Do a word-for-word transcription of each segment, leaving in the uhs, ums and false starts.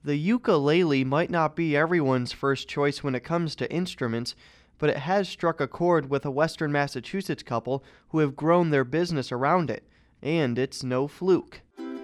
The ukulele might not be everyone's first choice when it comes to instruments, but it has struck a chord with a Western Massachusetts couple who have grown their business around it, and it's no fluke.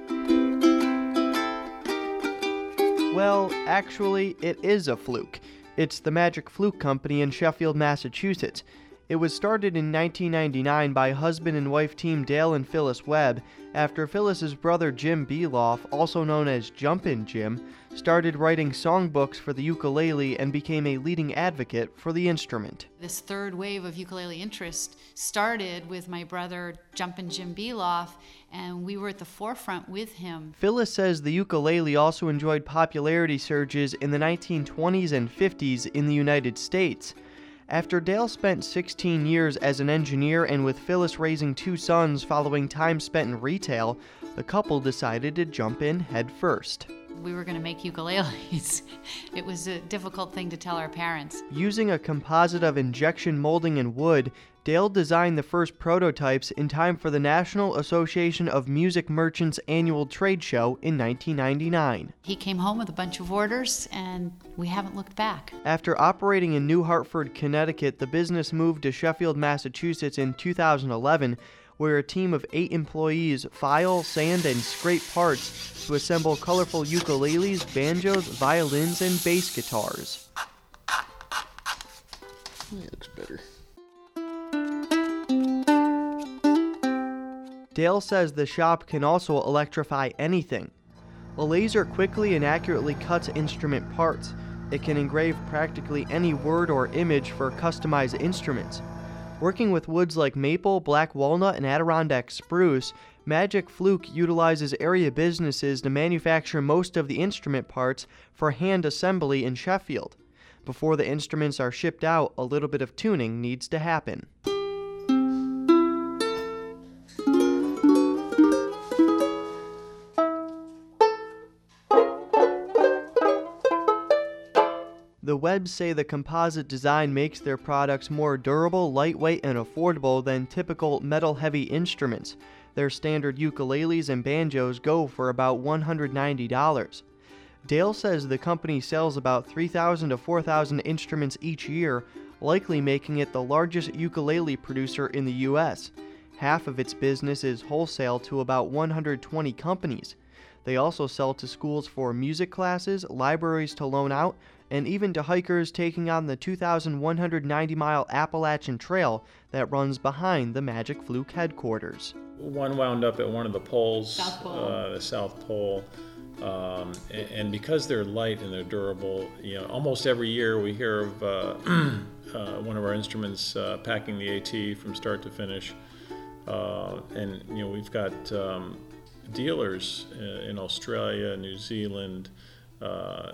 Well, actually, it is a fluke. It's the Magic Fluke Company in Sheffield, Massachusetts. It was started in nineteen ninety-nine by husband and wife team Dale and Phyllis Webb after Phyllis's brother Jim Beloff, also known as Jumpin' Jim, started writing songbooks for the ukulele and became a leading advocate for the instrument. This third wave of ukulele interest started with my brother Jumpin' Jim Beloff, and we were at the forefront with him. Phyllis says the ukulele also enjoyed popularity surges in the nineteen twenties and fifties in the United States. After Dale spent sixteen years as an engineer and with Phyllis raising two sons following time spent in retail, the couple decided to jump in head first. We were going to make ukuleles. It was a difficult thing to tell our parents. Using a composite of injection molding and wood, Dale designed the first prototypes in time for the National Association of Music Merchants annual trade show in nineteen ninety-nine. He came home with a bunch of orders, and we haven't looked back. After operating in New Hartford, Connecticut, the business moved to Sheffield, Massachusetts in two thousand eleven, where a team of eight employees file, sand, and scrape parts to assemble colorful ukuleles, banjos, violins, and bass guitars. That looks better. Dale says the shop can also electrify anything. A laser quickly and accurately cuts instrument parts. It can engrave practically any word or image for customized instruments. Working with woods like maple, black walnut, and Adirondack spruce, Magic Fluke utilizes area businesses to manufacture most of the instrument parts for hand assembly in Sheffield. Before the instruments are shipped out, a little bit of tuning needs to happen. The Webbs say the composite design makes their products more durable, lightweight, and affordable than typical metal-heavy instruments. Their standard ukuleles and banjos go for about one hundred ninety dollars. Dale says the company sells about three thousand to four thousand instruments each year, likely making it the largest ukulele producer in the U S. Half of its business is wholesale to about one hundred twenty companies. They also sell to schools for music classes, libraries to loan out, and even to hikers taking on the two thousand one hundred ninety mile Appalachian Trail that runs behind the Magic Fluke headquarters. One wound up at one of the poles, South Pole. Uh, the South Pole, um, and, and because they're light and they're durable, you know, almost every year we hear of uh, uh, one of our instruments uh, packing the AT from start to finish, uh, and you know we've got um, dealers in Australia, New Zealand, uh,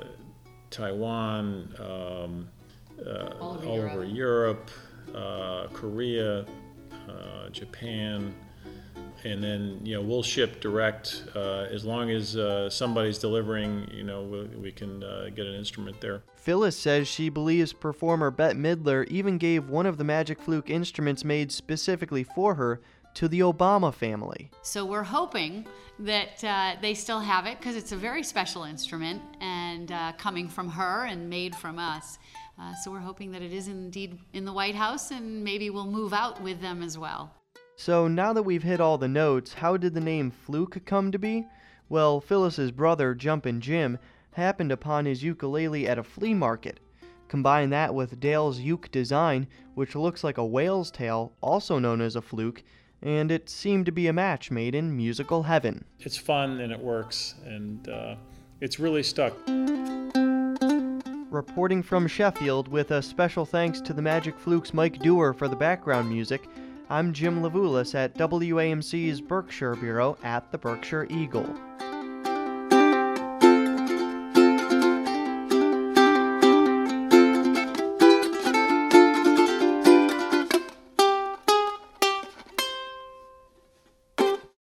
Taiwan, um, uh, All over all Europe. over Europe, uh, Korea, uh, Japan, and then you know we'll ship direct uh, as long as uh, somebody's delivering. You know we, we can uh, get an instrument there. Phyllis says she believes performer Bette Midler even gave one of the Magic Fluke instruments made specifically for her to the Obama family. So we're hoping that uh, they still have it because it's a very special instrument and uh, coming from her and made from us. Uh, so we're hoping that it is indeed in the White House and maybe we'll move out with them as well. So now that we've hit all the notes, how did the name Fluke come to be? Well, Phyllis's brother, Jumpin' Jim, happened upon his ukulele at a flea market. Combine that with Dale's uke design, which looks like a whale's tail, also known as a fluke, and it seemed to be a match made in musical heaven. It's fun and it works, and uh, it's really stuck. Reporting from Sheffield, with a special thanks to the Magic Fluke's Mike Dewar for the background music, I'm Jim Levulis at W A M C's Berkshire Bureau at the Berkshire Eagle.